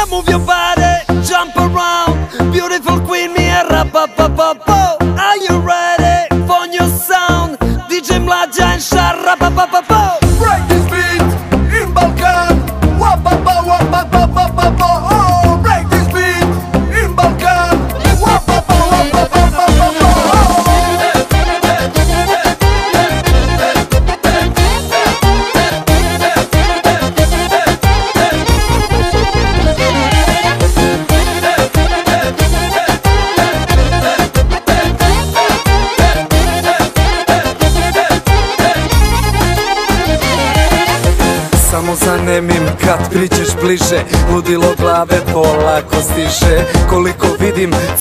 move your body, jump around. Beautiful queen, me a rap-a-pa-pa-pa. Are you ready for new sound? DJ Mlađa and Sharra-pa-pa-pa-pa. Break this beat in Balkan. Wap-a-pa-wap-a-pa-pa-pa-pa. Oh, break this beat in Balkan. Wap-a-pa-wap-a-pa-pa-pa-pa. Samo zanemim kad priđeš bliže, ludilo glave polako stiže. Koliko vidim